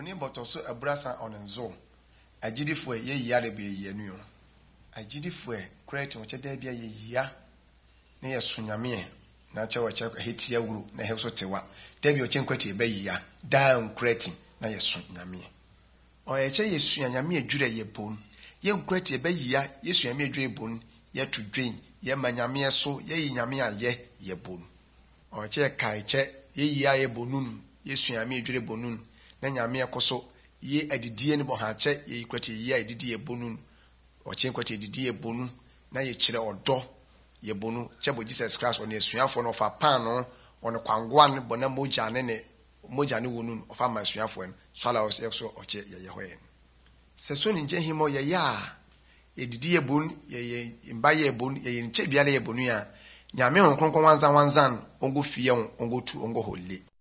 Oni botoso abrasa onenzo. Agidifo ye yare be ye nu. Agidifo create mo chede bia ye ya na ye sunyame na cha wacha hetia wuru na he so tewa. Debi o chenkwati be ya down creating na ye sunyame. O ye che ye sunyame adwure ye bon. Ye nkwati be ya ye sunyame adwure bon ye to drain ye manyame so ye nyame aye ye bon. O che kai che ye ya ye bonun ye sunyame adwure bonun na nyame ekoso ye adidie ne bo ha che ye kwati ye adidie bonun o chenkwati adidie bonun na ye kire odo ye bonu chebo Jesus Christ on esuafo no fa pan no on kwangwa ne bona moja ne wonun of ama esuafo en swala o so oche ye hoye se so ni nje himo ye ya edidi ye bon ye mba ye bon ye nche bia le ye bonu ya nyame hon kronkron wanzan ongo fie ongo tu ongo holy